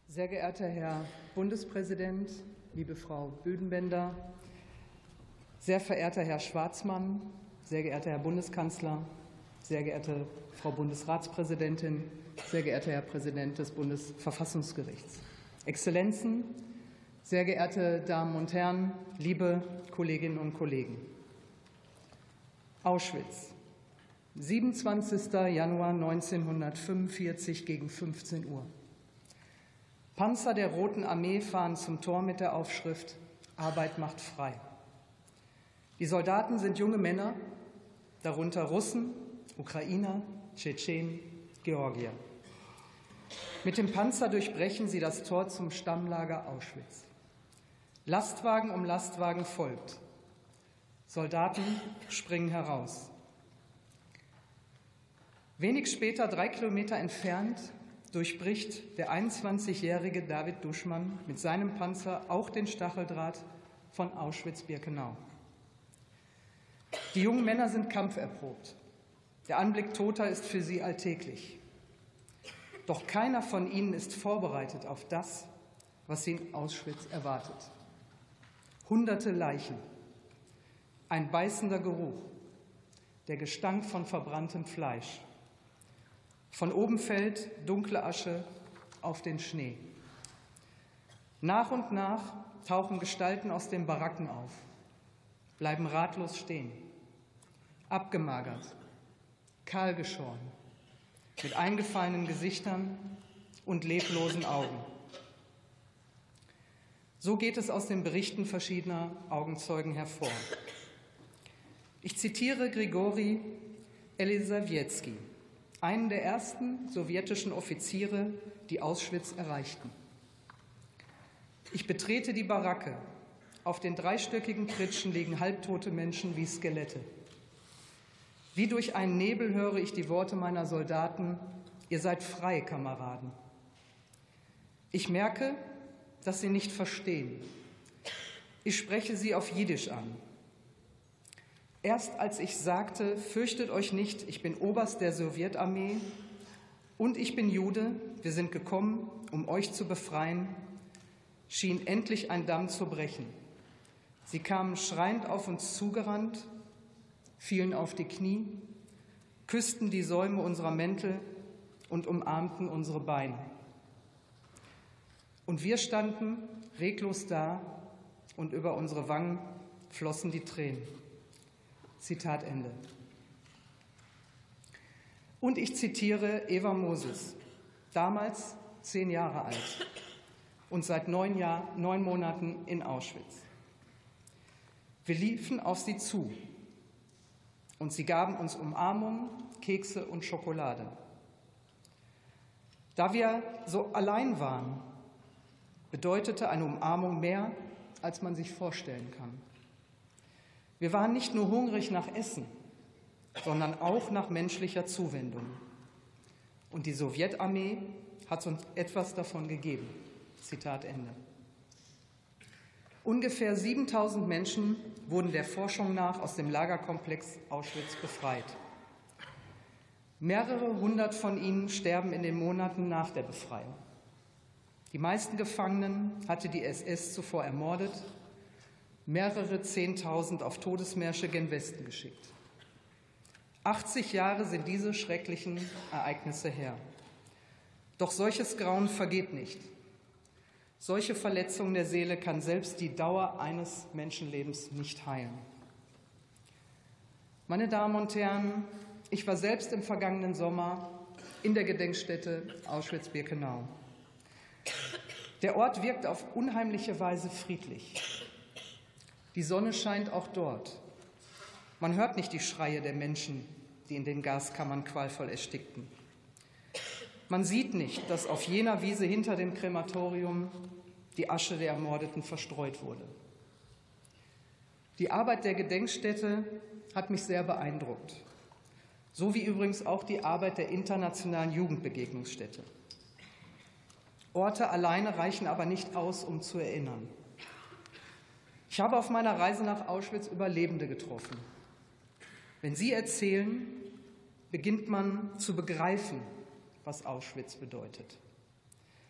Sehr geehrter Herr Bundespräsident, liebe Frau Büdenbender, sehr verehrter Herr Schwarzmann, sehr geehrter Herr Bundeskanzler, sehr geehrte Frau Bundesratspräsidentin, sehr geehrter Herr Präsident des Bundesverfassungsgerichts, Exzellenzen, sehr geehrte Damen und Herren, liebe Kolleginnen und Kollegen. Auschwitz, 27. Januar 1945 gegen 15 Uhr. Panzer der Roten Armee fahren zum Tor mit der Aufschrift Arbeit macht frei. Die Soldaten sind junge Männer, darunter Russen, Ukrainer, Tschetschenen, Georgier. Mit dem Panzer durchbrechen sie das Tor zum Stammlager Auschwitz. Lastwagen um Lastwagen folgt. Soldaten springen heraus. Wenig später, 3 Kilometer entfernt, durchbricht der 21-jährige David Duschmann mit seinem Panzer auch den Stacheldraht von Auschwitz-Birkenau. Die jungen Männer sind kampferprobt. Der Anblick Toter ist für sie alltäglich. Doch keiner von ihnen ist vorbereitet auf das, was sie in Auschwitz erwartet. Hunderte Leichen, ein beißender Geruch, der Gestank von verbranntem Fleisch. Von oben fällt dunkle Asche auf den Schnee. Nach und nach tauchen Gestalten aus den Baracken auf, bleiben ratlos stehen, abgemagert, kahlgeschoren, mit eingefallenen Gesichtern und leblosen Augen. So geht es aus den Berichten verschiedener Augenzeugen hervor. Ich zitiere Grigori Elisawiecki, einen der ersten sowjetischen Offiziere, die Auschwitz erreichten. Ich betrete die Baracke. Auf den dreistöckigen Pritschen liegen halbtote Menschen wie Skelette. Wie durch einen Nebel höre ich die Worte meiner Soldaten: Ihr seid frei, Kameraden. Ich merke, dass sie nicht verstehen. Ich spreche sie auf Jiddisch an. Erst als ich sagte, fürchtet euch nicht, ich bin Oberst der Sowjetarmee und ich bin Jude, wir sind gekommen, um euch zu befreien, schien endlich ein Damm zu brechen. Sie kamen schreiend auf uns zugerannt, fielen auf die Knie, küssten die Säume unserer Mäntel und umarmten unsere Beine. Und wir standen reglos da und über unsere Wangen flossen die Tränen. Zitat Ende. Und ich zitiere Eva Moses, damals 10 Jahre alt und seit 9 Monaten in Auschwitz. Wir liefen auf sie zu und sie gaben uns Umarmungen, Kekse und Schokolade. Da wir so allein waren, bedeutete eine Umarmung mehr, als man sich vorstellen kann. Wir waren nicht nur hungrig nach Essen, sondern auch nach menschlicher Zuwendung. Und die Sowjetarmee hat uns etwas davon gegeben. Zitat Ende. Ungefähr 7.000 Menschen wurden der Forschung nach aus dem Lagerkomplex Auschwitz befreit. Mehrere hundert von ihnen sterben in den Monaten nach der Befreiung. Die meisten Gefangenen hatte die SS zuvor ermordet, mehrere 10.000 auf Todesmärsche gen Westen geschickt. 80 Jahre sind diese schrecklichen Ereignisse her. Doch solches Grauen vergeht nicht. Solche Verletzungen der Seele kann selbst die Dauer eines Menschenlebens nicht heilen. Meine Damen und Herren, ich war selbst im vergangenen Sommer in der Gedenkstätte Auschwitz-Birkenau. Der Ort wirkt auf unheimliche Weise friedlich. Die Sonne scheint auch dort. Man hört nicht die Schreie der Menschen, die in den Gaskammern qualvoll erstickten. Man sieht nicht, dass auf jener Wiese hinter dem Krematorium die Asche der Ermordeten verstreut wurde. Die Arbeit der Gedenkstätte hat mich sehr beeindruckt, so wie übrigens auch die Arbeit der Internationalen Jugendbegegnungsstätte. Orte alleine reichen aber nicht aus, um zu erinnern. Ich habe auf meiner Reise nach Auschwitz Überlebende getroffen. Wenn sie erzählen, beginnt man zu begreifen, was Auschwitz bedeutet.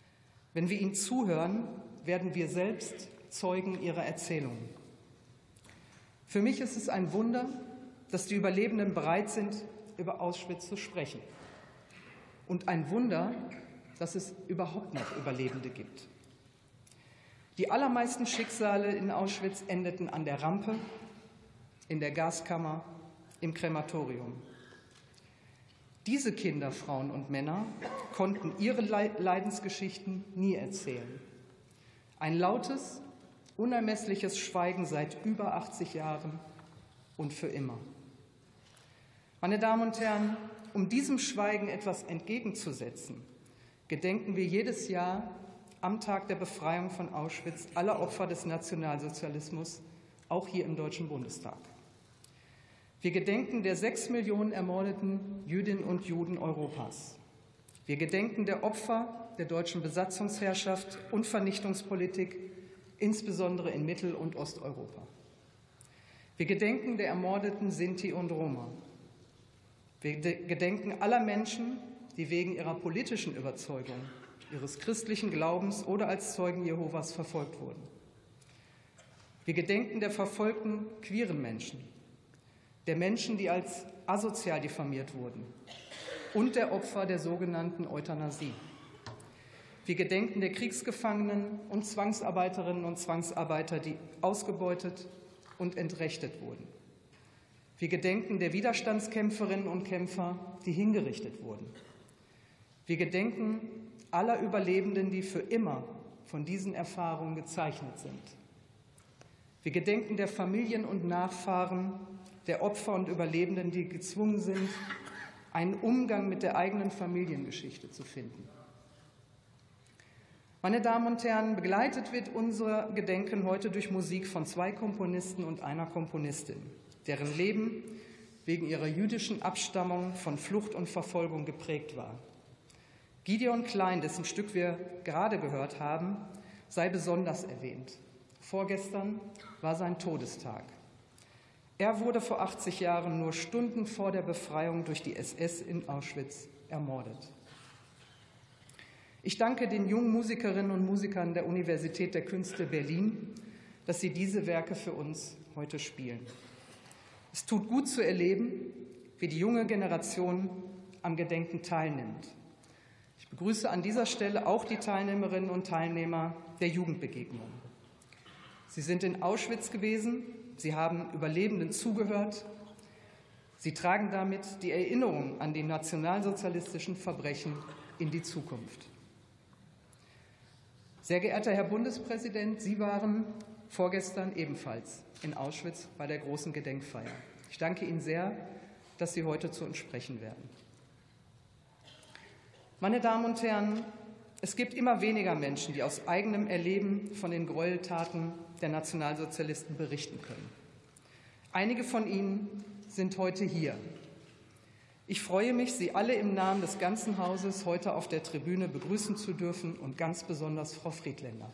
Wenn wir ihnen zuhören, werden wir selbst Zeugen ihrer Erzählungen. Für mich ist es ein Wunder, dass die Überlebenden bereit sind, über Auschwitz zu sprechen. Und ein Wunder, dass es überhaupt noch Überlebende gibt. Die allermeisten Schicksale in Auschwitz endeten an der Rampe, in der Gaskammer, im Krematorium. Diese Kinder, Frauen und Männer konnten ihre Leidensgeschichten nie erzählen. Ein lautes, unermessliches Schweigen seit über 80 Jahren und für immer. Meine Damen und Herren, um diesem Schweigen etwas entgegenzusetzen, gedenken wir jedes Jahr am Tag der Befreiung von Auschwitz aller Opfer des Nationalsozialismus, auch hier im Deutschen Bundestag. Wir gedenken der 6 Millionen ermordeten Jüdinnen und Juden Europas. Wir gedenken der Opfer der deutschen Besatzungsherrschaft und Vernichtungspolitik, insbesondere in Mittel- und Osteuropa. Wir gedenken der ermordeten Sinti und Roma. Wir gedenken aller Menschen, die wegen ihrer politischen Überzeugung, ihres christlichen Glaubens oder als Zeugen Jehovas verfolgt wurden. Wir gedenken der verfolgten queeren Menschen, der Menschen, die als asozial diffamiert wurden und der Opfer der sogenannten Euthanasie. Wir gedenken der Kriegsgefangenen und Zwangsarbeiterinnen und Zwangsarbeiter, die ausgebeutet und entrechtet wurden. Wir gedenken der Widerstandskämpferinnen und Kämpfer, die hingerichtet wurden. Wir gedenken aller Überlebenden, die für immer von diesen Erfahrungen gezeichnet sind. Wir gedenken der Familien und Nachfahren der Opfer und Überlebenden, die gezwungen sind, einen Umgang mit der eigenen Familiengeschichte zu finden. Meine Damen und Herren, begleitet wird unser Gedenken heute durch Musik von 2 Komponisten und einer Komponistin, deren Leben wegen ihrer jüdischen Abstammung von Flucht und Verfolgung geprägt war. Gideon Klein, dessen Stück wir gerade gehört haben, sei besonders erwähnt. Vorgestern war sein Todestag. Er wurde vor 80 Jahren nur Stunden vor der Befreiung durch die SS in Auschwitz ermordet. Ich danke den jungen Musikerinnen und Musikern der Universität der Künste Berlin, dass sie diese Werke für uns heute spielen. Es tut gut zu erleben, wie die junge Generation am Gedenken teilnimmt. Ich begrüße an dieser Stelle auch die Teilnehmerinnen und Teilnehmer der Jugendbegegnung. Sie sind in Auschwitz gewesen, sie haben Überlebenden zugehört, sie tragen damit die Erinnerung an die nationalsozialistischen Verbrechen in die Zukunft. Sehr geehrter Herr Bundespräsident, Sie waren vorgestern ebenfalls in Auschwitz bei der großen Gedenkfeier. Ich danke Ihnen sehr, dass Sie heute zu uns sprechen werden. Meine Damen und Herren, es gibt immer weniger Menschen, die aus eigenem Erleben von den Gräueltaten der Nationalsozialisten berichten können. Einige von Ihnen sind heute hier. Ich freue mich, Sie alle im Namen des ganzen Hauses heute auf der Tribüne begrüßen zu dürfen und ganz besonders Frau Friedländer.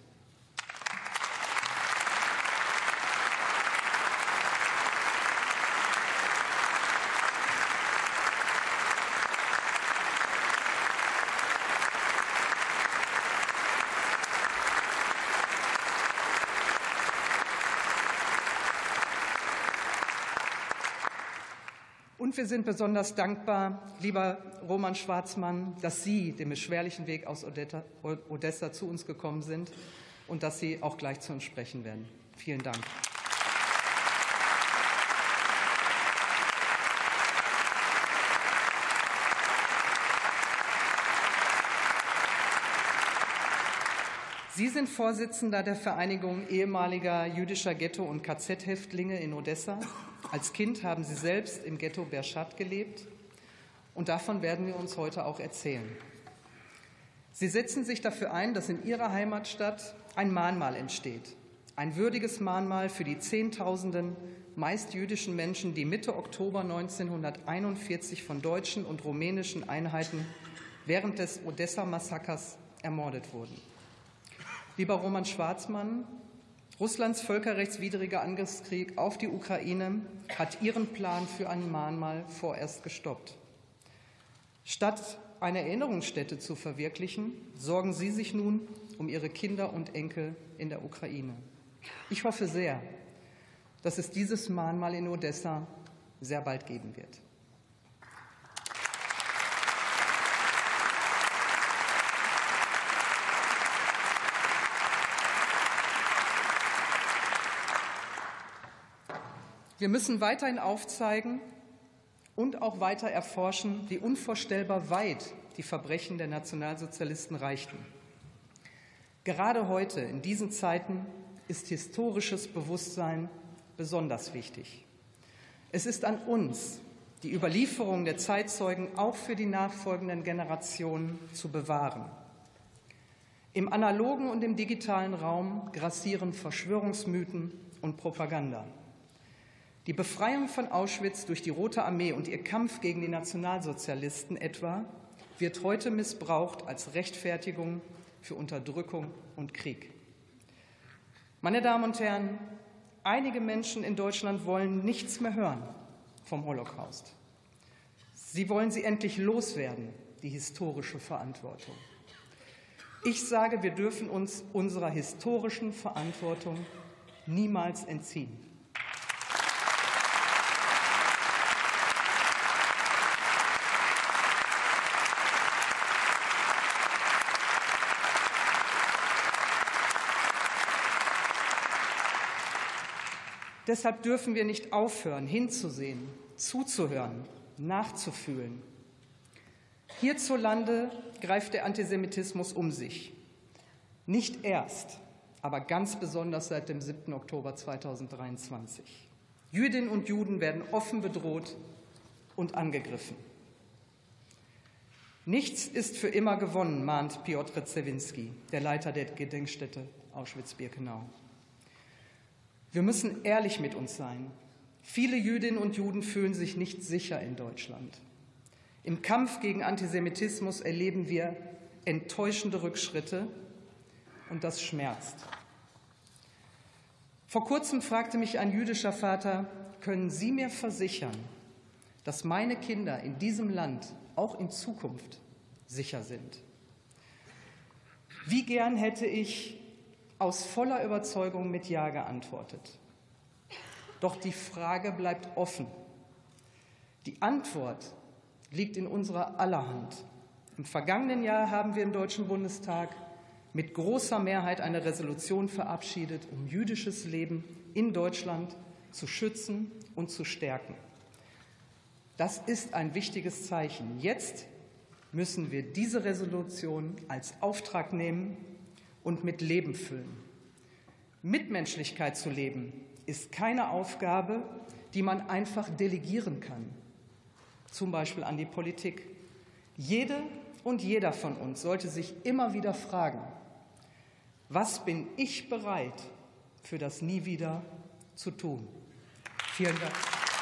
Und wir sind besonders dankbar, lieber Roman Schwarzmann, dass Sie den beschwerlichen Weg aus Odessa zu uns gekommen sind und dass Sie auch gleich zu uns sprechen werden. Vielen Dank. Sie sind Vorsitzender der Vereinigung ehemaliger jüdischer Ghetto- und KZ-Häftlinge in Odessa. Als Kind haben Sie selbst im Ghetto Berchat gelebt, und davon werden wir uns heute auch erzählen. Sie setzen sich dafür ein, dass in Ihrer Heimatstadt ein Mahnmal entsteht, ein würdiges Mahnmal für die Zehntausenden meist jüdischen Menschen, die Mitte Oktober 1941 von deutschen und rumänischen Einheiten während des Odessa-Massakers ermordet wurden. Lieber Roman Schwarzmann, Russlands völkerrechtswidriger Angriffskrieg auf die Ukraine hat Ihren Plan für ein Mahnmal vorerst gestoppt. Statt eine Erinnerungsstätte zu verwirklichen, sorgen Sie sich nun um ihre Kinder und Enkel in der Ukraine. Ich hoffe sehr, dass es dieses Mahnmal in Odessa sehr bald geben wird. Wir müssen weiterhin aufzeigen und auch weiter erforschen, wie unvorstellbar weit die Verbrechen der Nationalsozialisten reichten. Gerade heute, in diesen Zeiten, ist historisches Bewusstsein besonders wichtig. Es ist an uns, die Überlieferung der Zeitzeugen auch für die nachfolgenden Generationen zu bewahren. Im analogen und im digitalen Raum grassieren Verschwörungsmythen und Propaganda. Die Befreiung von Auschwitz durch die Rote Armee und ihr Kampf gegen die Nationalsozialisten etwa wird heute missbraucht als Rechtfertigung für Unterdrückung und Krieg. Meine Damen und Herren, einige Menschen in Deutschland wollen nichts mehr hören vom Holocaust. Sie wollen sie endlich loswerden, die historische Verantwortung. Ich sage, wir dürfen uns unserer historischen Verantwortung niemals entziehen. Deshalb dürfen wir nicht aufhören, hinzusehen, zuzuhören, nachzufühlen. Hierzulande greift der Antisemitismus um sich. Nicht erst, aber ganz besonders seit dem 7. Oktober 2023. Jüdinnen und Juden werden offen bedroht und angegriffen. Nichts ist für immer gewonnen, mahnt Piotr Zewinski, der Leiter der Gedenkstätte Auschwitz-Birkenau. Wir müssen ehrlich mit uns sein. Viele Jüdinnen und Juden fühlen sich nicht sicher in Deutschland. Im Kampf gegen Antisemitismus erleben wir enttäuschende Rückschritte, und das schmerzt. Vor kurzem fragte mich ein jüdischer Vater: Können Sie mir versichern, dass meine Kinder in diesem Land auch in Zukunft sicher sind? Wie gern hätte ich aus voller Überzeugung mit Ja geantwortet. Doch die Frage bleibt offen. Die Antwort liegt in unserer aller Hand. Im vergangenen Jahr haben wir im Deutschen Bundestag mit großer Mehrheit eine Resolution verabschiedet, um jüdisches Leben in Deutschland zu schützen und zu stärken. Das ist ein wichtiges Zeichen. Jetzt müssen wir diese Resolution als Auftrag nehmen und mit Leben füllen. Mitmenschlichkeit zu leben ist keine Aufgabe, die man einfach delegieren kann, zum Beispiel an die Politik. Jede und jeder von uns sollte sich immer wieder fragen: Was bin ich bereit, für das Nie wieder zu tun? Vielen Dank.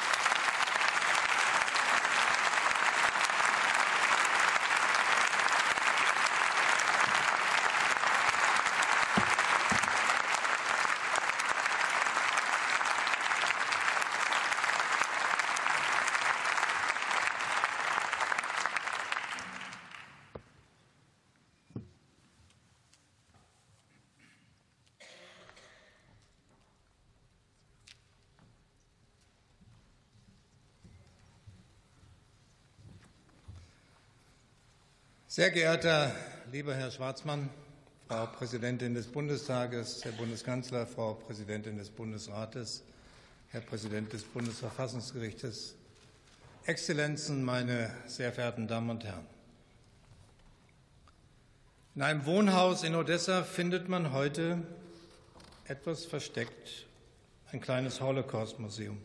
Sehr geehrter lieber Herr Schwarzmann, Frau Präsidentin des Bundestages, Herr Bundeskanzler, Frau Präsidentin des Bundesrates, Herr Präsident des Bundesverfassungsgerichtes, Exzellenzen, meine sehr verehrten Damen und Herren! In einem Wohnhaus in Odessa findet man heute etwas versteckt, ein kleines Holocaust-Museum.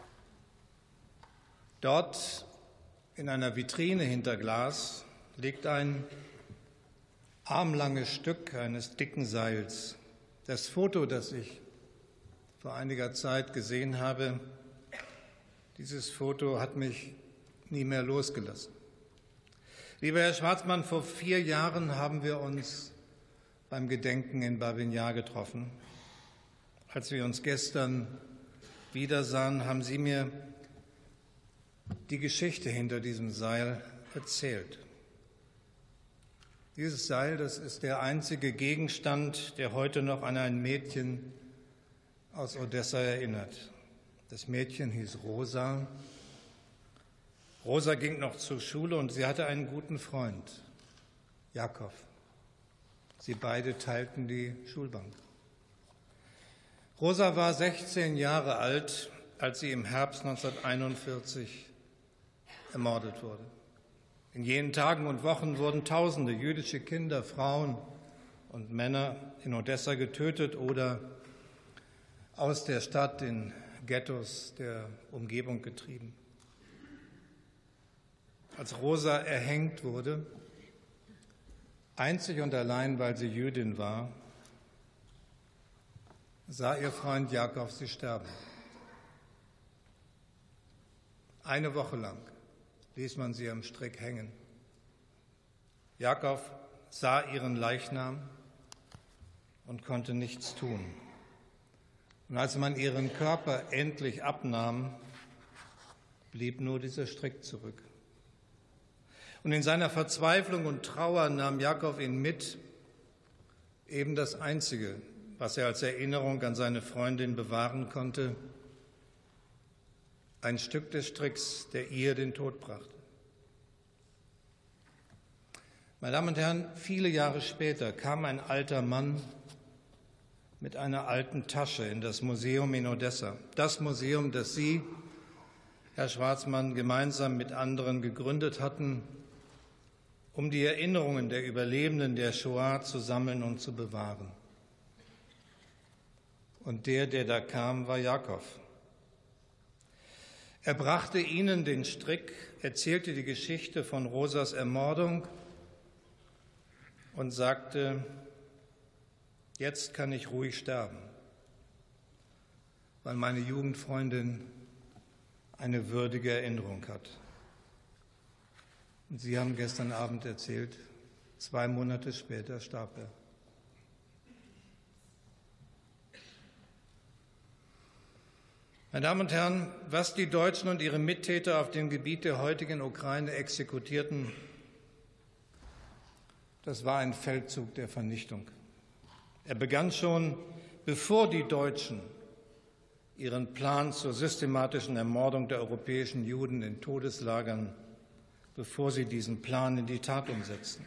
Dort in einer Vitrine hinter Glas liegt ein armlanges Stück eines dicken Seils. Das Foto, das ich vor einiger Zeit gesehen habe, dieses Foto hat mich nie mehr losgelassen. Lieber Herr Schwarzmann, vor 4 Jahren haben wir uns beim Gedenken in Babin Jar getroffen. Als wir uns gestern wiedersahen, haben Sie mir die Geschichte hinter diesem Seil erzählt. Dieses Seil, das ist der einzige Gegenstand, der heute noch an ein Mädchen aus Odessa erinnert. Das Mädchen hieß Rosa. Rosa ging noch zur Schule und sie hatte einen guten Freund, Jakow. Sie beide teilten die Schulbank. Rosa war 16 Jahre alt, als sie im Herbst 1941 ermordet wurde. In jenen Tagen und Wochen wurden tausende jüdische Kinder, Frauen und Männer in Odessa getötet oder aus der Stadt in Ghettos der Umgebung getrieben. Als Rosa erhängt wurde, einzig und allein, weil sie Jüdin war, sah ihr Freund Jakow sie sterben. Eine Woche lang ließ man sie am Strick hängen. Jakow sah ihren Leichnam und konnte nichts tun. Und als man ihren Körper endlich abnahm, blieb nur dieser Strick zurück. Und in seiner Verzweiflung und Trauer nahm Jakow ihn mit, eben das Einzige, was er als Erinnerung an seine Freundin bewahren konnte, ein Stück des Stricks, der ihr den Tod brachte. Meine Damen und Herren, viele Jahre später kam ein alter Mann mit einer alten Tasche in das Museum in Odessa. Das Museum, das Sie, Herr Schwarzmann, gemeinsam mit anderen gegründet hatten, um die Erinnerungen der Überlebenden der Shoah zu sammeln und zu bewahren. Und der da kam, war Jakow. Er brachte ihnen den Strick, erzählte die Geschichte von Rosas Ermordung und sagte, jetzt kann ich ruhig sterben, weil meine Jugendfreundin eine würdige Erinnerung hat. Und Sie haben gestern Abend erzählt, 2 Monate später starb er. Meine Damen und Herren, was die Deutschen und ihre Mittäter auf dem Gebiet der heutigen Ukraine exekutierten, das war ein Feldzug der Vernichtung. Er begann schon, bevor die Deutschen ihren Plan zur systematischen Ermordung der europäischen Juden in Todeslagern, bevor sie diesen Plan in die Tat umsetzten.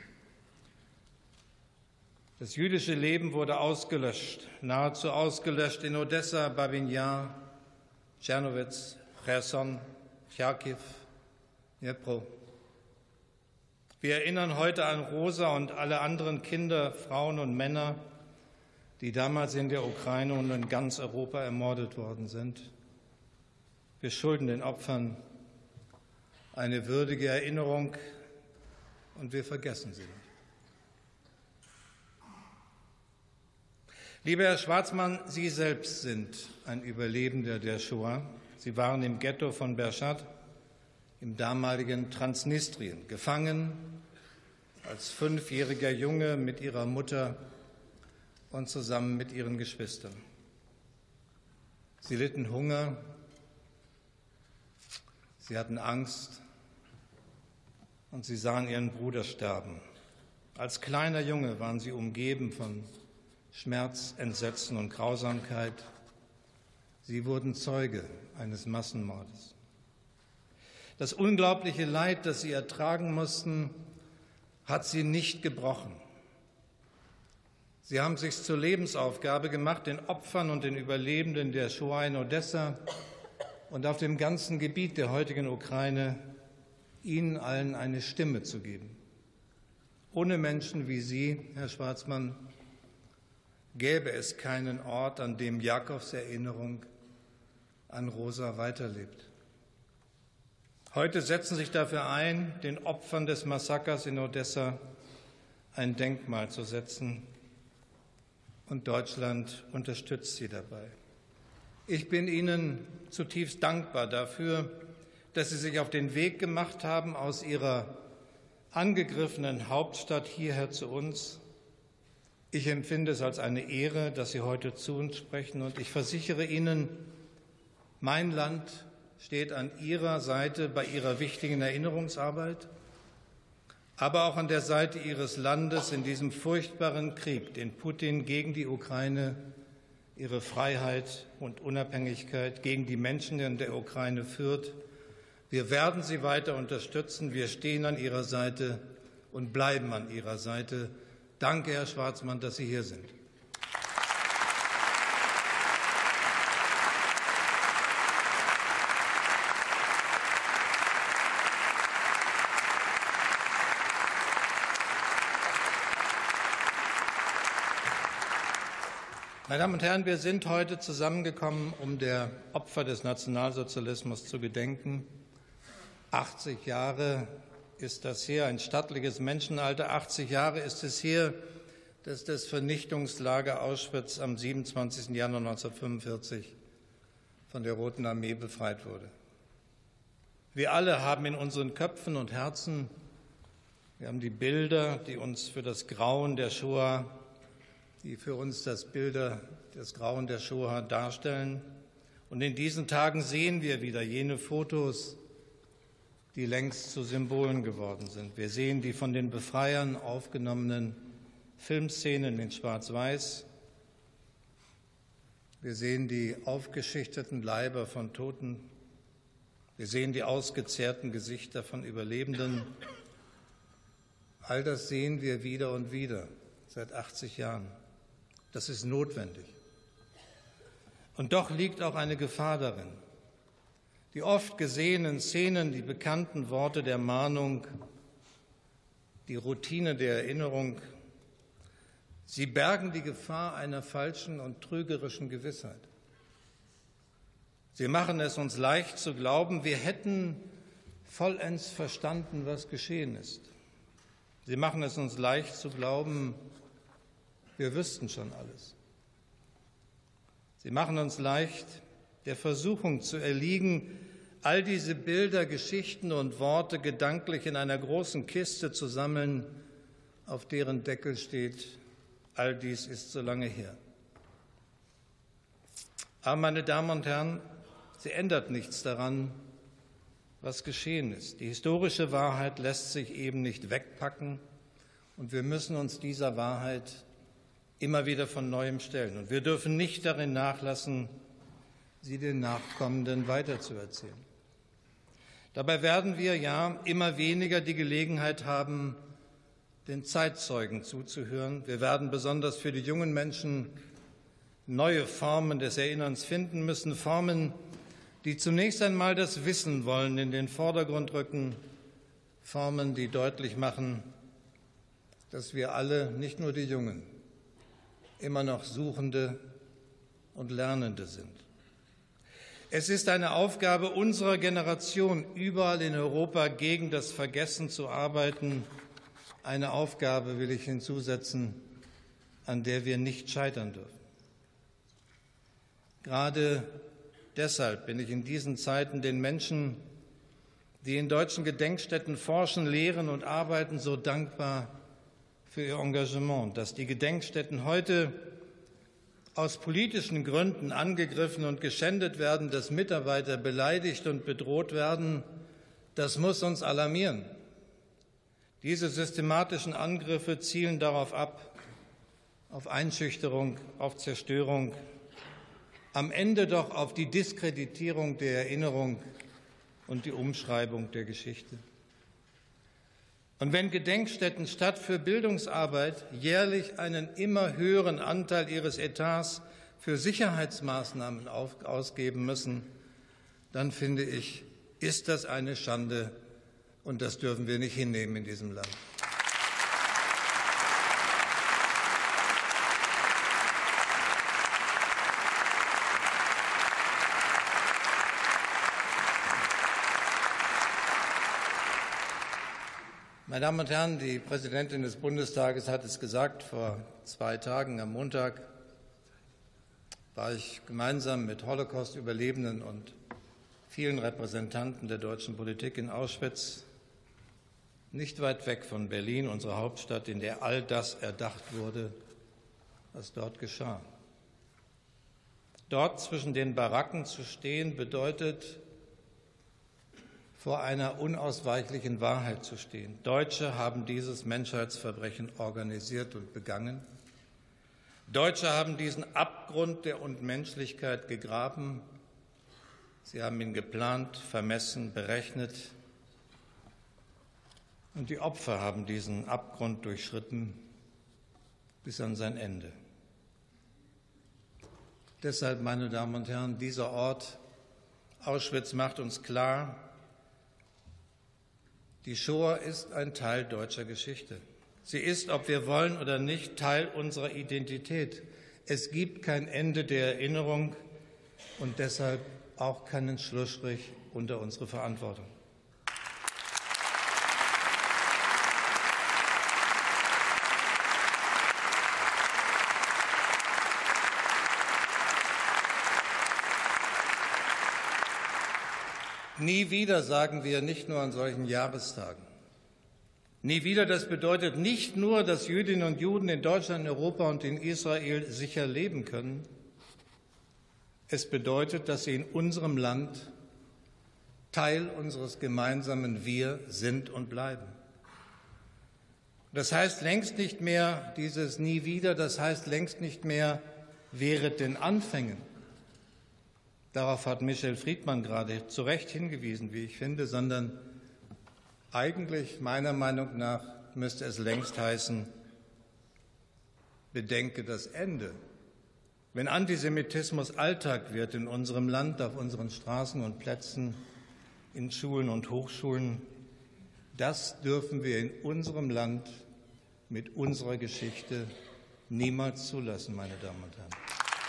Das jüdische Leben wurde ausgelöscht, nahezu ausgelöscht in Odessa, Babin Jar, Tschernowitz, Cherson, Charkiw, Dnipro. Wir erinnern heute an Rosa und alle anderen Kinder, Frauen und Männer, die damals in der Ukraine und in ganz Europa ermordet worden sind. Wir schulden den Opfern eine würdige Erinnerung und wir vergessen sie nicht. Lieber Herr Schwarzmann, Sie selbst sind ein Überlebender der Shoah. Sie waren im Ghetto von Berchad, im damaligen Transnistrien, gefangen als 5-jähriger Junge mit Ihrer Mutter und zusammen mit Ihren Geschwistern. Sie litten Hunger, sie hatten Angst und sie sahen ihren Bruder sterben. Als kleiner Junge waren sie umgeben von Schmerz, Entsetzen und Grausamkeit. Sie wurden Zeuge eines Massenmordes. Das unglaubliche Leid, das sie ertragen mussten, hat sie nicht gebrochen. Sie haben sich zur Lebensaufgabe gemacht, den Opfern und den Überlebenden der Shoah in Odessa und auf dem ganzen Gebiet der heutigen Ukraine, ihnen allen eine Stimme zu geben. Ohne Menschen wie Sie, Herr Schwarzmann, gäbe es keinen Ort, an dem Jakows Erinnerung an Rosa weiterlebt. Heute setzen sich dafür ein, den Opfern des Massakers in Odessa ein Denkmal zu setzen, und Deutschland unterstützt sie dabei. Ich bin Ihnen zutiefst dankbar dafür, dass Sie sich auf den Weg gemacht haben aus Ihrer angegriffenen Hauptstadt hierher zu uns. Ich empfinde es als eine Ehre, dass Sie heute zu uns sprechen, und ich versichere Ihnen, mein Land steht an Ihrer Seite bei Ihrer wichtigen Erinnerungsarbeit aber auch an der Seite ihres Landes in diesem furchtbaren Krieg, den Putin gegen die Ukraine, ihre Freiheit und Unabhängigkeit, gegen die Menschen in der Ukraine führt. Wir werden sie weiter unterstützen. Wir stehen an ihrer Seite und bleiben an ihrer Seite. Danke, Herr Schwarzmann, dass Sie hier sind. Meine Damen und Herren, wir sind heute zusammengekommen, um der Opfer des Nationalsozialismus zu gedenken. 80 Jahre ist das her, ein stattliches Menschenalter. 80 Jahre ist es her, dass das Vernichtungslager Auschwitz am 27. Januar 1945 von der Roten Armee befreit wurde. Wir alle haben in unseren Köpfen und Herzen, wir haben die Bilder, die uns für das Grauen der Shoah die für uns das Grauen der Shoah darstellen. Und in diesen Tagen sehen wir wieder jene Fotos, die längst zu Symbolen geworden sind. Wir sehen die von den Befreiern aufgenommenen Filmszenen in Schwarz-Weiß. Wir sehen die aufgeschichteten Leiber von Toten. Wir sehen die ausgezehrten Gesichter von Überlebenden. All das sehen wir wieder und wieder seit 80 Jahren. Das ist notwendig. Und doch liegt auch eine Gefahr darin. Die oft gesehenen Szenen, die bekannten Worte der Mahnung, die Routine der Erinnerung, sie bergen die Gefahr einer falschen und trügerischen Gewissheit. Sie machen es uns leicht zu glauben, wir hätten vollends verstanden, was geschehen ist. Sie machen es uns leicht zu glauben, wir wüssten schon alles. Sie machen uns leicht, der Versuchung zu erliegen, all diese Bilder, Geschichten und Worte gedanklich in einer großen Kiste zu sammeln, auf deren Deckel steht, all dies ist so lange her. Aber, meine Damen und Herren, sie ändert nichts daran, was geschehen ist. Die historische Wahrheit lässt sich eben nicht wegpacken, und wir müssen uns dieser Wahrheit immer wieder von Neuem stellen. Und wir dürfen nicht darin nachlassen, sie den Nachkommenden weiterzuerzählen. Dabei werden wir ja immer weniger die Gelegenheit haben, den Zeitzeugen zuzuhören. Wir werden besonders für die jungen Menschen neue Formen des Erinnerns finden müssen, Formen, die zunächst einmal das Wissen wollen in den Vordergrund rücken, Formen, die deutlich machen, dass wir alle, nicht nur die Jungen, immer noch Suchende und Lernende sind. Es ist eine Aufgabe unserer Generation, überall in Europa gegen das Vergessen zu arbeiten. Eine Aufgabe, will ich hinzusetzen, an der wir nicht scheitern dürfen. Gerade deshalb bin ich in diesen Zeiten den Menschen, die in deutschen Gedenkstätten forschen, lehren und arbeiten, so dankbar für ihr Engagement. Dass die Gedenkstätten heute aus politischen Gründen angegriffen und geschändet werden, dass Mitarbeiter beleidigt und bedroht werden, das muss uns alarmieren. Diese systematischen Angriffe zielen darauf ab, auf Einschüchterung, auf Zerstörung, am Ende doch auf die Diskreditierung der Erinnerung und die Umschreibung der Geschichte. Und wenn Gedenkstätten statt für Bildungsarbeit jährlich einen immer höheren Anteil ihres Etats für Sicherheitsmaßnahmen ausgeben müssen, dann finde ich, ist das eine Schande, und das dürfen wir nicht hinnehmen in diesem Land. Meine Damen und Herren, die Präsidentin des Bundestages hat es gesagt, vor 2 Tagen am Montag war ich gemeinsam mit Holocaust-Überlebenden und vielen Repräsentanten der deutschen Politik in Auschwitz, nicht weit weg von Berlin, unserer Hauptstadt, in der all das erdacht wurde, was dort geschah. Dort zwischen den Baracken zu stehen, bedeutet vor einer unausweichlichen Wahrheit zu stehen. Deutsche haben dieses Menschheitsverbrechen organisiert und begangen. Deutsche haben diesen Abgrund der Unmenschlichkeit gegraben. Sie haben ihn geplant, vermessen, berechnet. Und die Opfer haben diesen Abgrund durchschritten bis an sein Ende. Deshalb, meine Damen und Herren, dieser Ort, Auschwitz, macht uns klar, die Shoah ist ein Teil deutscher Geschichte. Sie ist, ob wir wollen oder nicht, Teil unserer Identität. Es gibt kein Ende der Erinnerung und deshalb auch keinen Schlussstrich unter unsere Verantwortung. Nie wieder, sagen wir nicht nur an solchen Jahrestagen. Nie wieder, das bedeutet nicht nur, dass Jüdinnen und Juden in Deutschland, in Europa und in Israel sicher leben können. Es bedeutet, dass sie in unserem Land Teil unseres gemeinsamen Wir sind und bleiben. Das heißt längst nicht mehr dieses Nie wieder, das heißt längst nicht mehr wehret den Anfängen. Darauf hat Michel Friedmann gerade zu Recht hingewiesen, wie ich finde, sondern eigentlich meiner Meinung nach müsste es längst heißen, bedenke das Ende. Wenn Antisemitismus Alltag wird in unserem Land, auf unseren Straßen und Plätzen, in Schulen und Hochschulen, das dürfen wir in unserem Land mit unserer Geschichte niemals zulassen, meine Damen und Herren.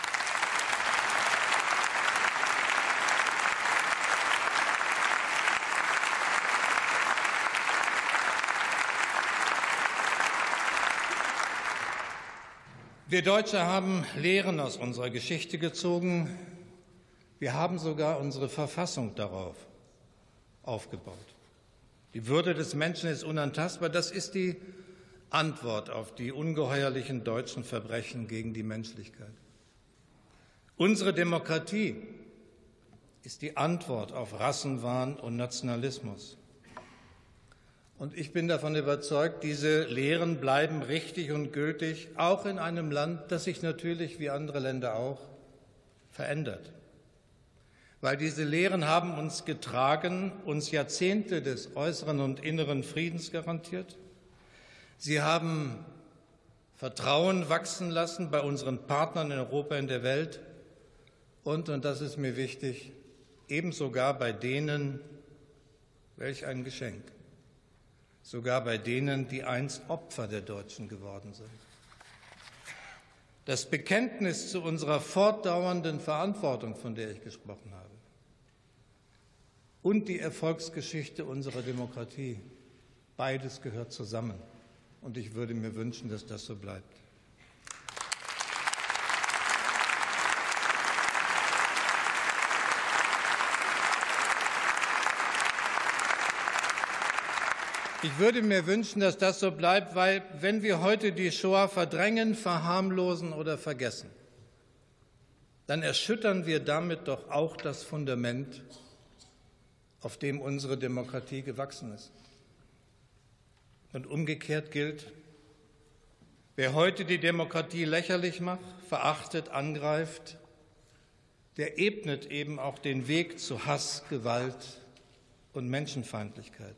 Wir Deutsche haben Lehren aus unserer Geschichte gezogen. Wir haben sogar unsere Verfassung darauf aufgebaut. Die Würde des Menschen ist unantastbar. Das ist die Antwort auf die ungeheuerlichen deutschen Verbrechen gegen die Menschlichkeit. Unsere Demokratie ist die Antwort auf Rassenwahn und Nationalismus. Und ich bin davon überzeugt, diese Lehren bleiben richtig und gültig, auch in einem Land, das sich natürlich wie andere Länder auch verändert. Weil diese Lehren haben uns getragen, uns Jahrzehnte des äußeren und inneren Friedens garantiert. Sie haben Vertrauen wachsen lassen bei unseren Partnern in Europa, in der Welt und das ist mir wichtig, eben sogar bei denen, welch ein Geschenk, sogar bei denen, die einst Opfer der Deutschen geworden sind. Das Bekenntnis zu unserer fortdauernden Verantwortung, von der ich gesprochen habe, und die Erfolgsgeschichte unserer Demokratie, beides gehört zusammen. Und ich würde mir wünschen, dass das so bleibt. Ich würde mir wünschen, dass das so bleibt, weil wenn wir heute die Shoah verdrängen, verharmlosen oder vergessen, dann erschüttern wir damit doch auch das Fundament, auf dem unsere Demokratie gewachsen ist. Und umgekehrt gilt, wer heute die Demokratie lächerlich macht, verachtet, angreift, der ebnet eben auch den Weg zu Hass, Gewalt und Menschenfeindlichkeit.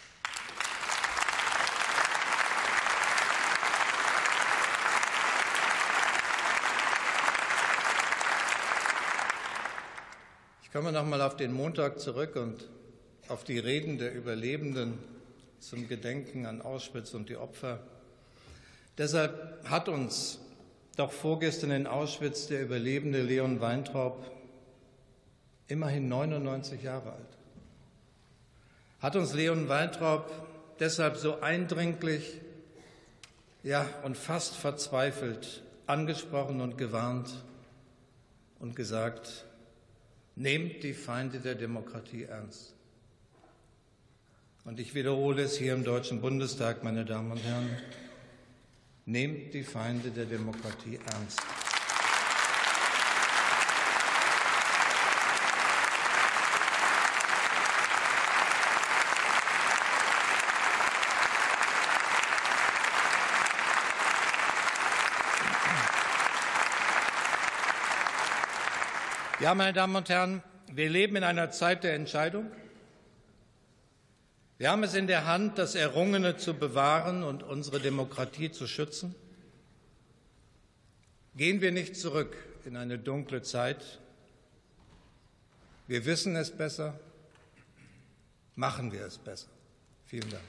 Ich komme noch mal auf den Montag zurück und auf die Reden der Überlebenden zum Gedenken an Auschwitz und die Opfer. Deshalb hat uns doch vorgestern in Auschwitz der Überlebende Leon Weintraub, immerhin 99 Jahre alt, hat uns Leon Weintraub deshalb so eindringlich, ja und fast verzweifelt angesprochen und gewarnt und gesagt: Nehmt die Feinde der Demokratie ernst. Und ich wiederhole es hier im Deutschen Bundestag, meine Damen und Herren, nehmt die Feinde der Demokratie ernst. Ja, meine Damen und Herren, wir leben in einer Zeit der Entscheidung. Wir haben es in der Hand, das Errungene zu bewahren und unsere Demokratie zu schützen. Gehen wir nicht zurück in eine dunkle Zeit. Wir wissen es besser. Machen wir es besser. Vielen Dank.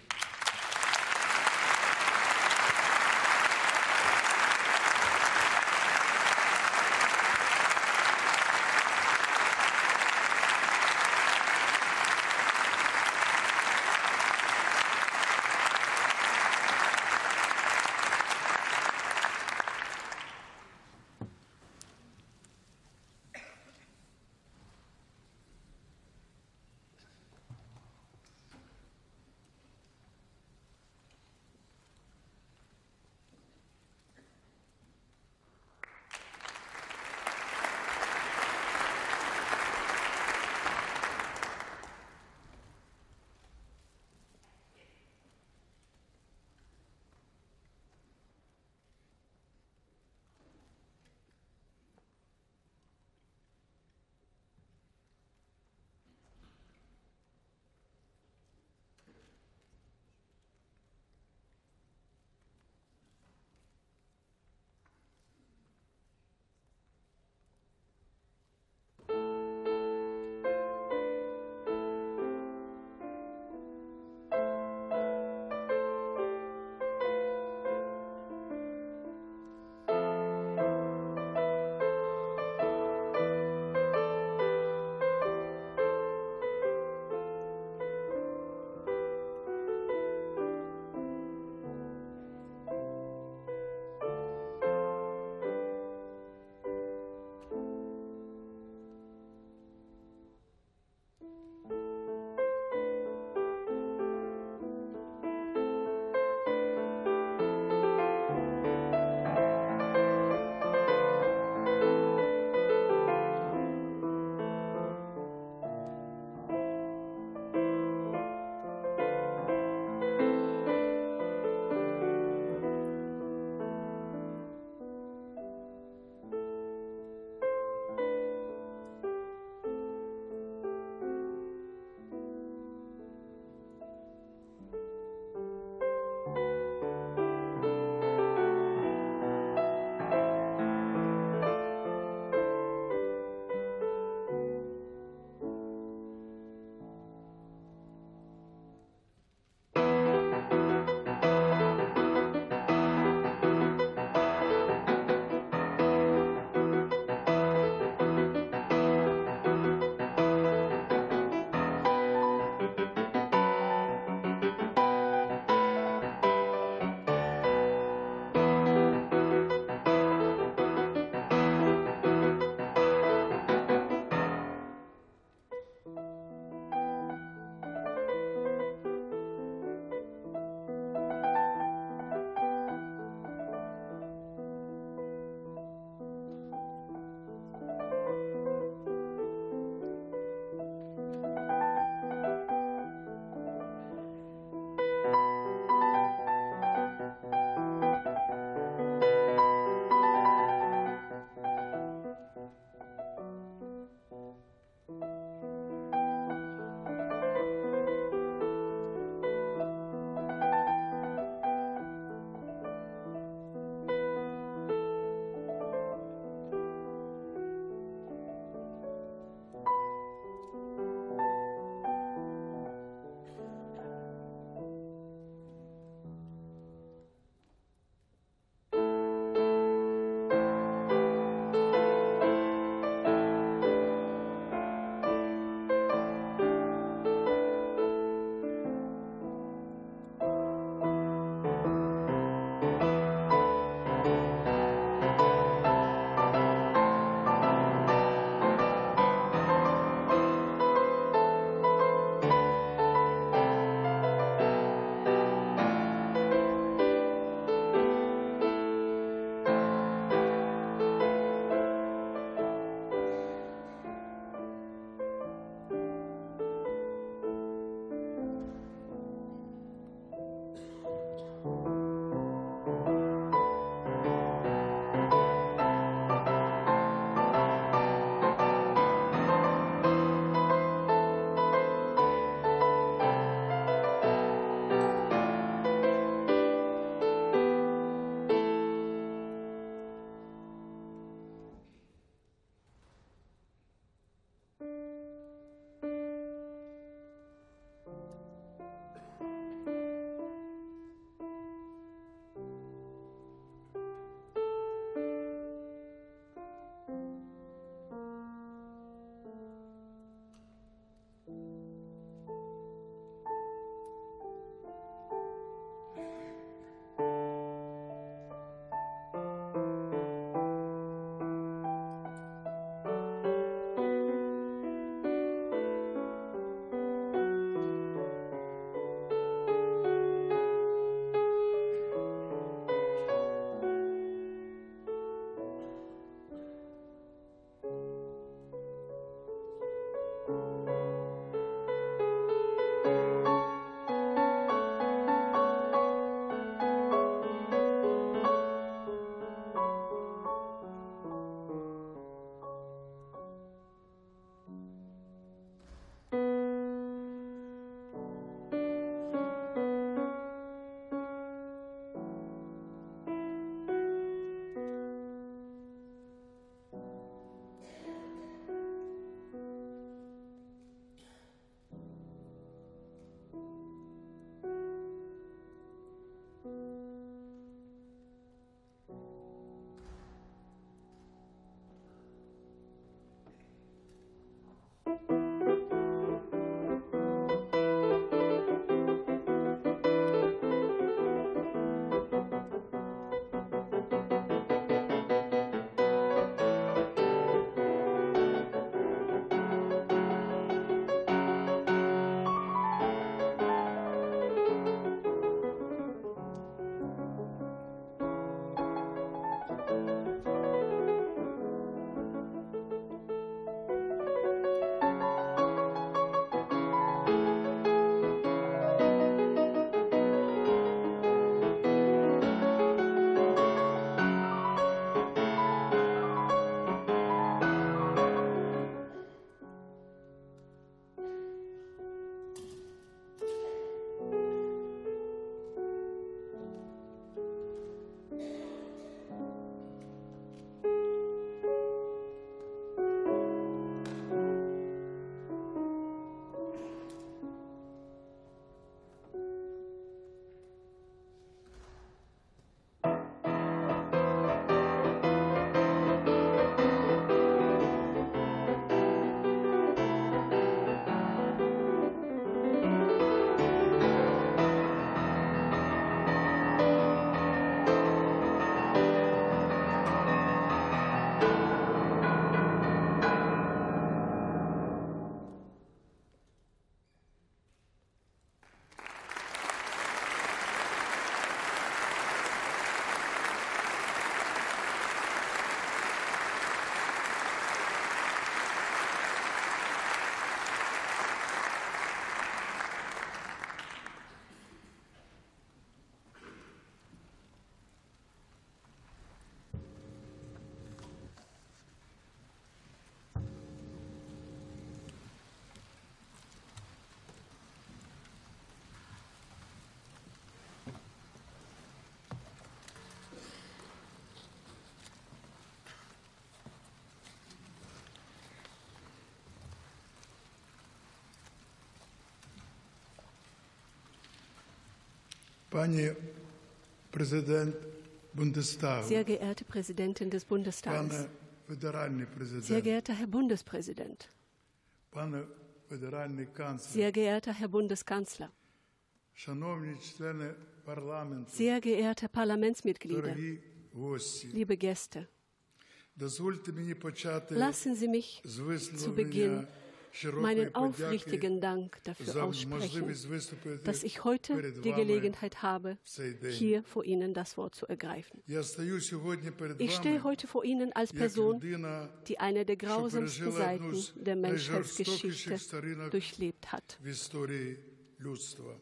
Пані президент Bundestag, Sehr geehrte Präsidentin des Bundestages, пане федеральний sehr президент, geehrter Herr Bundespräsident, пане федеральний канцлер, sehr geehrter Herr Bundeskanzler, шановні члени парламенту, sehr geehrte Parlamentsmitglieder, дорогі гості, liebe Gäste, дозвольте мені почати lassen Sie mich з zu висловлення Beginn широкої meinen подяки aufrichtigen Dank dafür за aussprechen, можливість виступити dass ich heute перед die вами Gelegenheit habe, в цей день. hier vor Ihnen das Wort zu ergreifen. Я стою сьогодні перед Ich stehe вами heute vor Ihnen als як Person, людина, die eine der що grausamsten пережила одну Seiten з der Menschheitsgeschichte найжорстокіших сторінок durchlebt hat. в історії людства.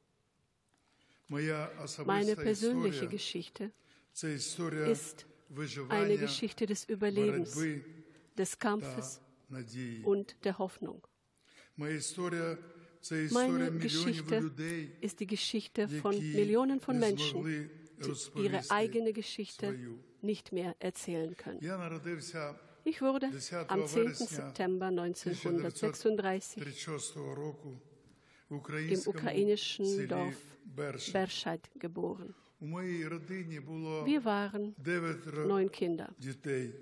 Моя Meine особиста persönliche історія Geschichte – це історія ist eine виживання, Geschichte des Überlebens, боротьби des та Kampfes надії. und der Hoffnung. Моя історія – це історія Meine мільйонів Geschichte людей, ist die Geschichte von які Millionen von не Menschen, змогли die ihre розповісти eigene Geschichte свою. nicht mehr erzählen können. Я народився Ich wurde 10 am 10. вересня September 1936 1936 року в im українському ukrainischen селі Dorf Берша. Berscheid geboren. У моїй родині було Wir waren 9 9 Kinder. дітей.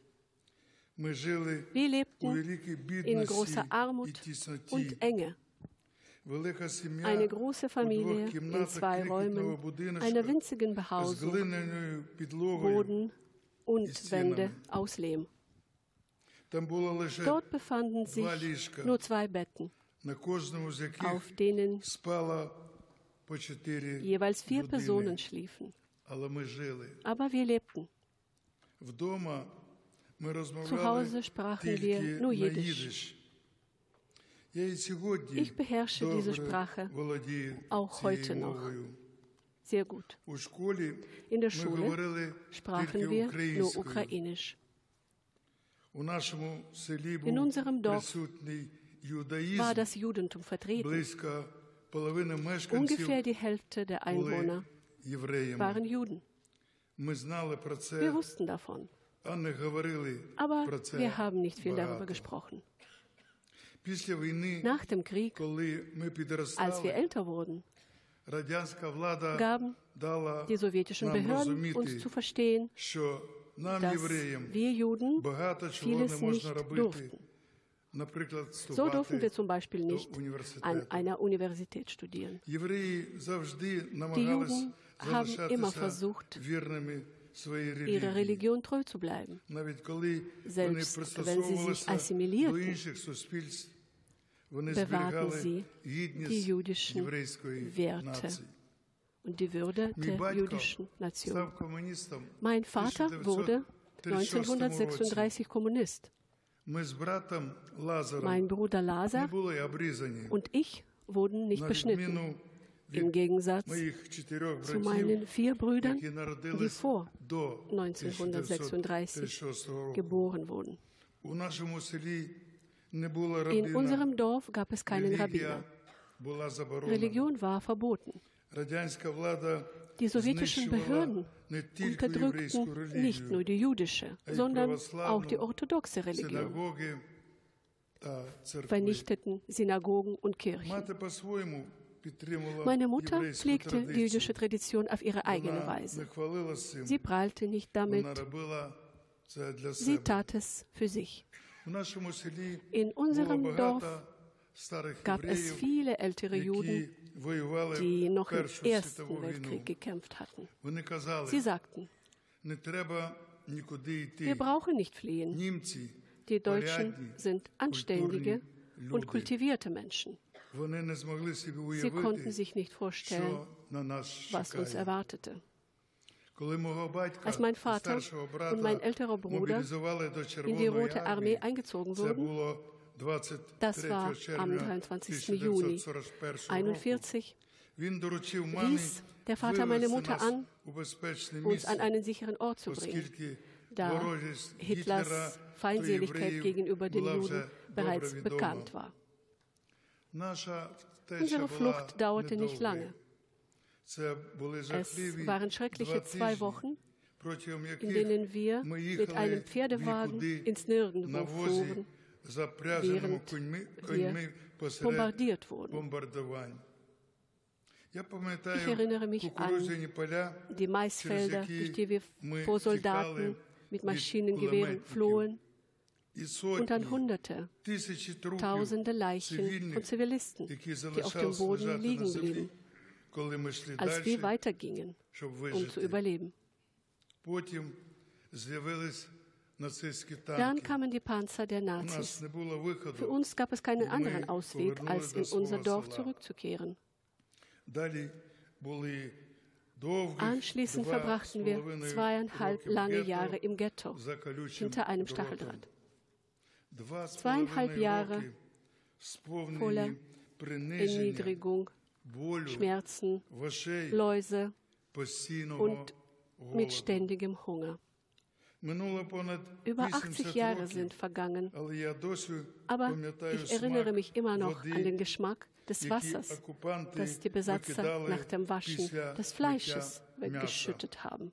Ми жили Wir у lebten великій in бідності großer і Armut тісноті. und Enge. Велика сім'я Eine große у Familie двох in кімнатах 2 крихітного Räumen, будиночка einer winzigen з Behausung, глиняною підлогою. Boden und Wände aus Lehm. Там було лише Dort befanden sich два ліжка, nur 2 Betten, на кожному з яких auf denen спало по 4 jeweils 4 людини. Personen schliefen. Але ми жили. Aber wir lebten. Вдома ми Zu розмовляли Hause sprachen тільки wir nur на Jiddisch. їдиш. Я і сьогодні Ich beherrsche diese добре Sprache володію auch цією heute noch. мовою. Sehr gut. У школі In der ми Schule говорили sprachen тільки wir nur українською. Ukrainisch. У нашому селі In був unserem Dorf присутній War юдаїзм. das Judentum vertreten. Близько половини мешканців Ungefähr die Hälfte der були Einwohner євреями. waren Juden. Ми знали про Wir це, wussten davon. а не говорили Aber про це wir haben nicht viel darüber багато. gesprochen. Після війни, Nach dem Krieg, коли ми als wir підростали, älter wurden, радянська влада gaben дала die sowjetischen нам Behörden розуміти, uns zu verstehen, що нам, dass євреям, wir Juden багато чого не vieles можна nicht робити. durften. Наприклад, So durften wir вступати zum Beispiel до nicht an університету. einer Universität studieren. Євреї завжди Die намагались Juden haben immer залишатися versucht, вірними своїй ihrer релігії. Religion treu zu bleiben. Навіть коли Selbst вони wenn sie sich пристосовувалися assimilierten, до інших суспільств, вони bewahrten зберігали sie die гідність jüdischen єврейської Werte нації. und die Würde Мій der батько jüdischen Nation. став комуністом Mein Vater wurde 1936 році. 1936 Kommunist. Ми з братом Лазаром Mein Bruder не Lazar були обрізані. und ich wurden nicht На beschnitten, відміну im від Gegensatz моїх 4 zu meinen братів, 4 Brüdern, які die народились vor до 1936 1936 року. geboren wurden. У нашому селі не було In рабіна. unserem Dorf gab es keinen Rabbiner. Релігія була заборонена. Religion war verboten. Радянська влада Die sowjetischen знищувала Behörden не тільки єврейську unterdrückten nicht nur релігію, die jüdische, а й sondern православну, auch die orthodoxe Religion, синагоги та церкви. vernichteten Synagogen und Kirchen. Мати по-своєму підтримувала Meine Mutter єврейську pflegte die традицію. jüdische Tradition auf ihre eigene Вона Weise. не хвалилась цим, Sie prahlte nicht damit, вона робила це для sie себе. tat es für sich. У нашому селі In було unserem багато Dorf старих gab es євреїв, viele ältere які Juden, воювали die noch im Першу Ersten світову Weltkrieg війну. gekämpft hatten. Вони казали, Sie sagten, не треба нікуди йти. wir brauchen nicht fliehen. Німці Die Deutschen порядні, sind anständige культурні und люди. kultivierte Menschen. Вони не змогли собі Sie konnten уявити, sich nicht vorstellen, що на нас was uns чекає. erwartete. Коли мого батька Als mein та Vater старшого брата und mein älterer Bruder мобілізували до in die Червоної Rote Armee армії, eingezogen це wurden, було das 23 war am червня 23. Juni 1941 року. 1941, Він доручив мамі wies der Vater meine вивезти Mutter нас an, у безпечне uns місце, an einen sicheren Ort zu bringen, оскільки da ворожість Гітлера Hitlers до Feindseligkeit євреїв gegenüber den була Juden вже bereits добре відома. bekannt war. Наша втеча Unsere була Flucht dauerte nicht lange. недовгою. Це були Es жахливі waren schreckliche 2 2 Wochen, протягом in яких denen wir ми mit їхали einem Pferdewagen нікуди ins на Nirgendwo возі, fuhren, запряженому während коньми wir посеред bombardiert wurden. бомбардувань. Ich erinnere mich an die Maisfelder, durch die wir vor Soldaten mit Maschinengewehren flohen, und an Hunderte, tausende Leichen von Zivilisten, die auf dem Boden liegen blieben, als wir weitergingen, um zu überleben. Dann kamen die Panzer der Nazis. Für uns gab es keinen anderen Ausweg, als in unser Dorf zurückzukehren. Anschließend verbrachten wir 2,5 lange Jahre im Ghetto, hinter einem Stacheldraht. 2,5 Jahre voller Erniedrigung, Schmerzen, Läuse und mit ständigem Hunger. Über 80 Jahre sind vergangen, aber ich erinnere mich immer noch an den Geschmack des Wassers, das die Besatzer nach dem Waschen des Fleisches weggeschüttet haben.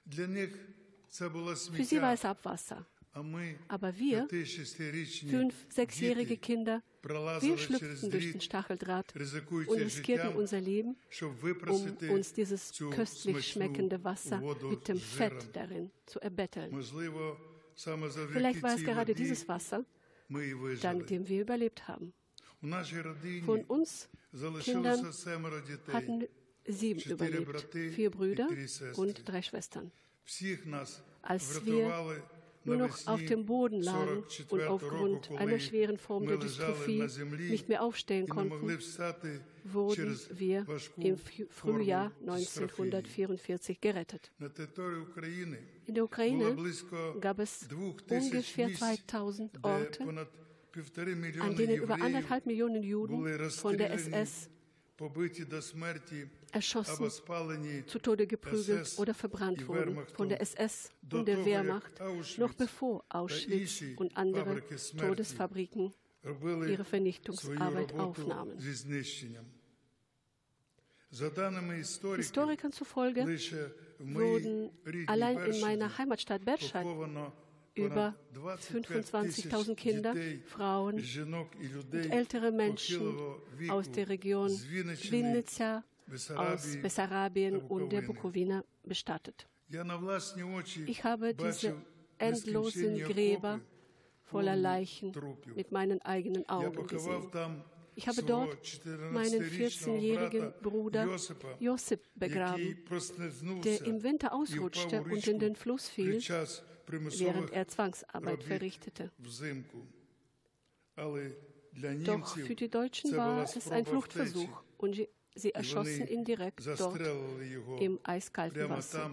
Für sie war es Abwasser. Aber wir, 5-, 6-jährige Kinder, wir schlüpften durch den Stacheldraht und riskierten unser Leben, um uns dieses köstlich schmeckende Wasser mit dem Fett darin zu erbetteln. Vielleicht war es gerade dieses Wasser, dank dem wir überlebt haben. Von uns Kindern hatten 7 überlebt, 4 Brüder und 3 Schwestern. Als wir nur noch auf dem Boden lagen und aufgrund einer schweren Form der Dystrophie nicht mehr aufstehen konnten, wurden wir im Frühjahr 1944 gerettet. In der Ukraine gab es ungefähr 2000 Orte, an denen über 1,5 Millionen Juden von der SS erschossen, zu Tode geprügelt oder verbrannt wurden von der SS und der Wehrmacht, noch bevor Auschwitz und andere Todesfabriken ihre Vernichtungsarbeit aufnahmen. Historikern zufolge wurden allein in meiner Heimatstadt Berschad über 25.000 Kinder, Frauen und ältere Menschen aus der Region Winnytsia, aus Bessarabien und der Bukowina bestattet. Ich habe diese endlosen Gräber voller Leichen mit meinen eigenen Augen gesehen. Ich habe dort meinen 14-jährigen Bruder Josip begraben, der im Winter ausrutschte und in den Fluss fiel, während er Zwangsarbeit verrichtete. Doch für die Deutschen war es ein Fluchtversuch und sie erschossen ihn direkt dort im eiskalten Wasser.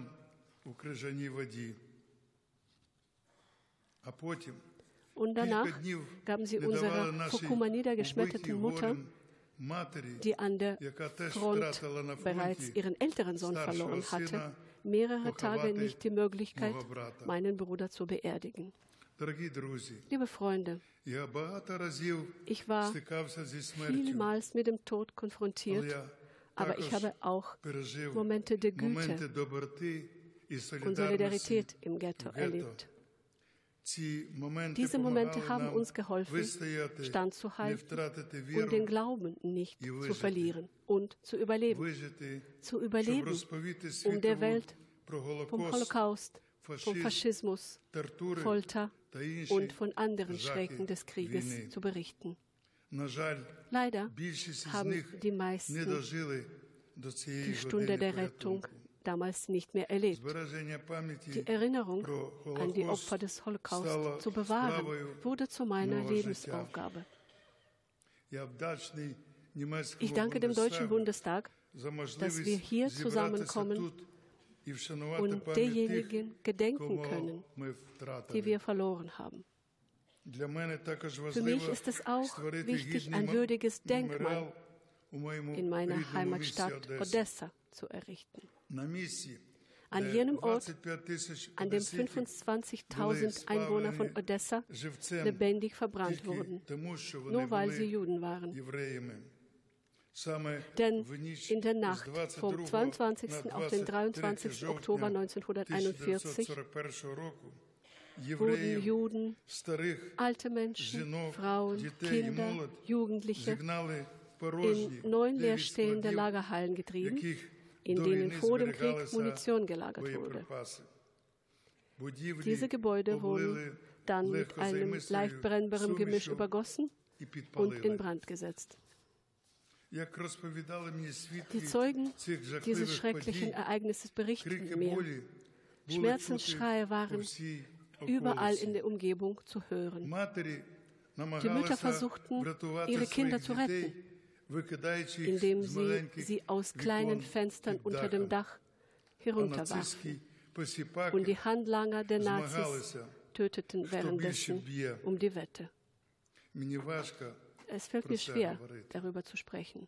Und danach gaben sie unserer vor Kummer niedergeschmetterten Mutter, die an der Front bereits ihren älteren Sohn verloren hatte, mehrere Tage nicht die Möglichkeit, meinen Bruder zu beerdigen. Liebe Freunde, ich war vielmals mit dem Tod konfrontiert, aber ich habe auch Momente der Güte und Solidarität im Ghetto erlebt. Diese Momente haben uns geholfen, standzuhalten und den Glauben nicht zu verlieren und zu überleben. Zu überleben, um der Welt vom Holocaust, vom Faschismus, Folter und von anderen Schrecken des Krieges zu berichten. Leider haben die meisten die Stunde der Rettung damals nicht mehr erlebt. Die Erinnerung an die Opfer des Holocaust zu bewahren, wurde zu meiner Lebensaufgabe. Ich danke dem Deutschen Bundestag, dass wir hier zusammenkommen und derjenigen gedenken können, die wir verloren haben. Für mich ist es auch wichtig, ein würdiges Denkmal in meiner Heimatstadt Odessa zu errichten. An jenem Ort, an dem 25.000 Einwohner von Odessa lebendig verbrannt wurden, nur weil sie Juden waren. Denn in der Nacht vom 22. auf den 23. Oktober 1941 wurden Juden, alte Menschen, Frauen, Kinder, Jugendliche in 9 leerstehende Lagerhallen getrieben, in denen vor dem Krieg Munition gelagert wurde. Diese Gebäude wurden dann mit einem leicht brennbarem Gemisch übergossen und in Brand gesetzt. Die Zeugen dieses schrecklichen Ereignisses berichten mir, Schmerzensschreie waren überall in der Umgebung zu hören. Die Mütter versuchten, ihre Kinder zu retten, indem sie aus kleinen Fenstern unter dem Dach herunterwarfen. Und die Handlanger der Nazis töteten währenddessen um die Wette. Es fällt mir schwer, darüber zu sprechen.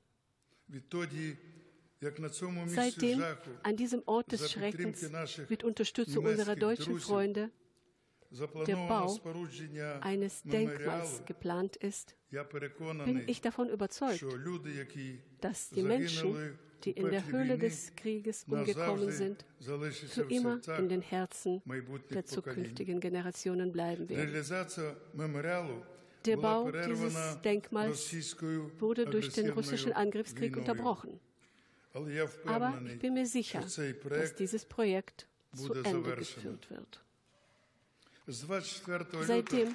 Seitdem, an diesem Ort des Schreckens, mit Unterstützung unserer deutschen Freunde, der Bau eines Denkmals geplant ist, bin ich davon überzeugt, dass die Menschen, die in der Höhle des Krieges umgekommen sind, für immer in den Herzen der zukünftigen Generationen bleiben werden. Der Bau dieses Denkmals wurde durch den russischen Angriffskrieg unterbrochen. Aber ich bin mir sicher, dass dieses Projekt zu Ende geführt wird. Seitdem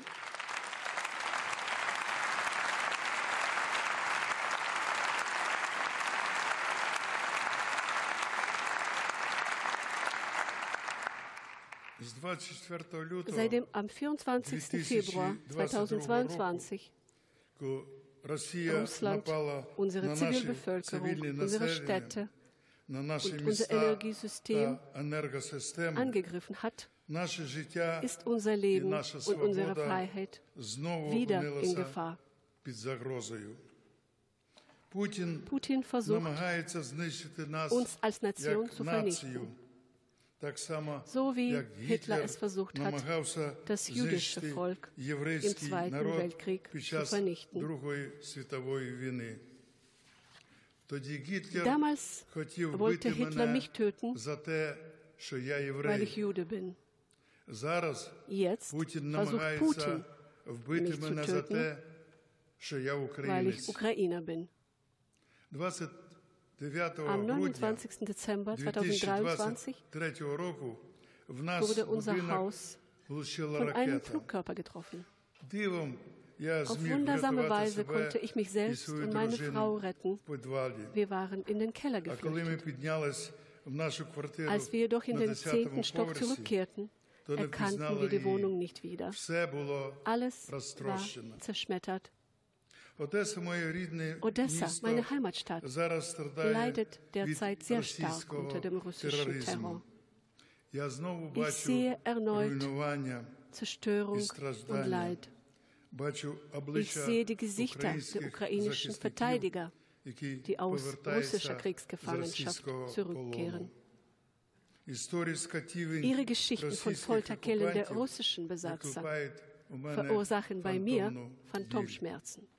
am 24. Februar 2022 Russland unsere Zivilbevölkerung, unsere Städte und unser Energiesystem angegriffen hat, ist unser Leben und unsere Freiheit wieder in Gefahr. Putin versucht, uns als Nation zu vernichten, so wie Hitler es versucht hat, das jüdische Volk im Zweiten Weltkrieg zu vernichten. Damals wollte Hitler mich töten, weil ich Jude bin. Jetzt versucht Putin, mich zu töten, weil ich Ukrainer bin. Am 29. Dezember 2023 wurde unser Haus von einem Flugkörper getroffen. Auf wundersame Weise konnte ich mich selbst und meine Frau retten. Wir waren in den Keller geflüchtet. Als wir jedoch in den 10. Stock zurückkehrten, erkannten wir die Wohnung nicht wieder. Alles war zerschmettert. Odessa, meine Heimatstadt, leidet derzeit sehr stark unter dem russischen Terror. Ich sehe erneut Zerstörung und Leid. Ich sehe die Gesichter der ukrainischen Verteidiger, die aus russischer Kriegsgefangenschaft zurückkehren. Ihre Geschichten von Folterkellen der russischen Besatzer verursachen bei mir Phantomschmerzen.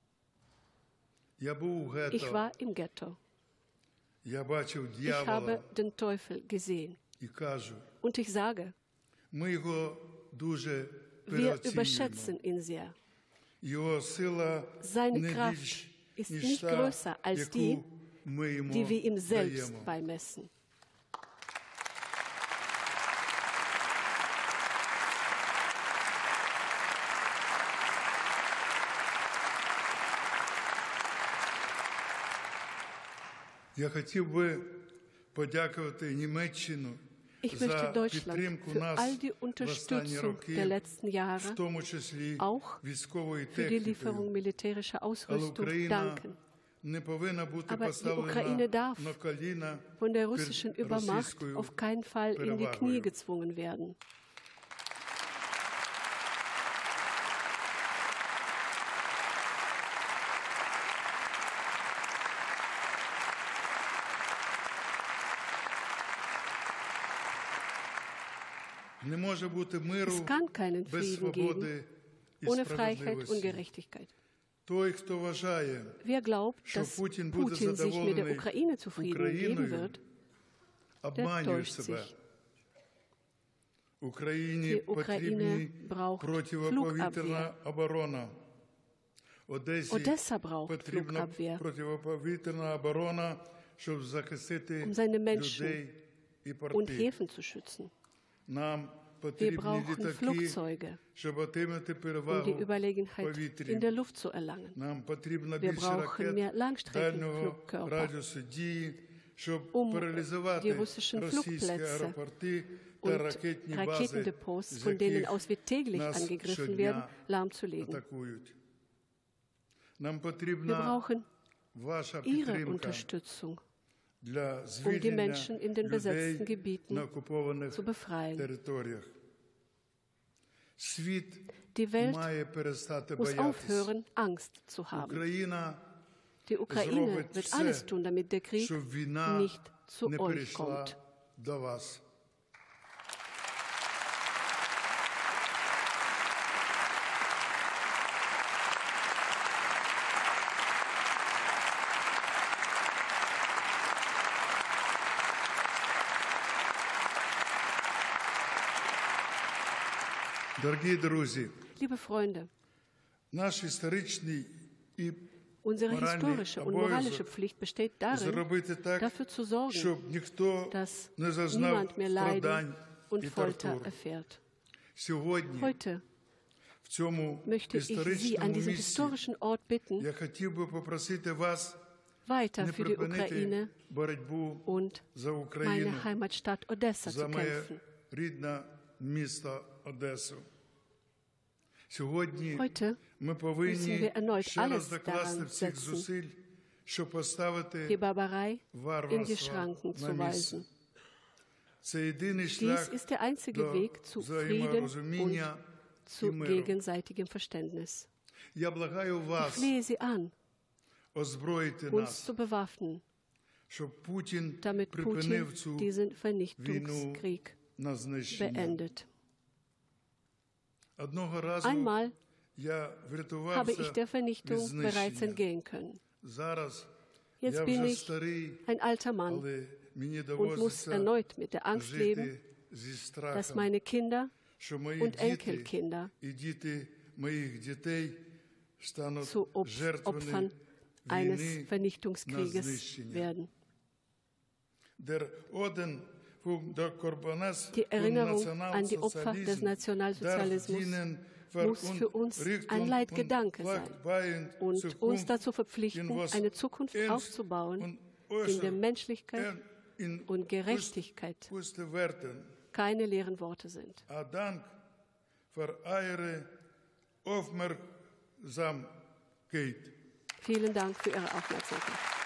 Ich war im Ghetto. Ich habe den Teufel gesehen. Und ich sage, wir überschätzen ihn sehr. Seine Kraft ist nicht größer als die wir ihm selbst beimessen. Ich möchte Deutschland für all die Unterstützung der letzten Jahre, auch für die Lieferung militärischer Ausrüstung, danken. Aber die Ukraine darf von der russischen Übermacht auf keinen Fall in die Knie gezwungen werden. Es kann keinen Frieden geben ohne Freiheit und Gerechtigkeit. Wer glaubt, dass Putin sich mit der Ukraine zufrieden geben wird, der täuscht sich. Die Ukraine braucht Flugabwehr. Odessa braucht Flugabwehr, um seine Menschen und Häfen zu schützen. Wir brauchen Flugzeuge, um die Überlegenheit in der Luft zu erlangen. Wir brauchen mehr Langstreckenflugkörper, um die russischen Flugplätze und Raketendepots, von denen aus wir täglich angegriffen werden, lahmzulegen. Wir brauchen Ihre Unterstützung, um die Menschen in den besetzten Gebieten zu befreien. Die Welt muss aufhören, Angst zu haben. Die Ukraine wird alles tun, damit der Krieg nicht zu euch kommt. Liebe Freunde, unsere historische und moralische Pflicht besteht darin, dafür zu sorgen, dass niemand mehr Leiden und Folter erfährt. Heute möchte ich Sie an diesem historischen Ort bitten, weiter für die Ukraine und meine Heimatstadt Odessa zu kämpfen. Heute müssen wir erneut alles daran setzen, die Barbarei in die Schranken zu weisen. Dies ist der einzige Weg zu Frieden und zu gegenseitigem Verständnis. Ich flehe Sie an, uns zu bewaffnen, damit Putin diesen Vernichtungskrieg beendet. Einmal habe ich der Vernichtung bereits entgehen können. Jetzt bin ich ein alter Mann und muss erneut mit der Angst leben, dass meine Kinder und Enkelkinder zu Opfern eines Vernichtungskrieges werden. Die Erinnerung an die Opfer des Nationalsozialismus muss für uns ein Leitgedanke sein und uns dazu verpflichten, eine Zukunft aufzubauen, in der Menschlichkeit und Gerechtigkeit keine leeren Worte sind. Vielen Dank für Ihre Aufmerksamkeit.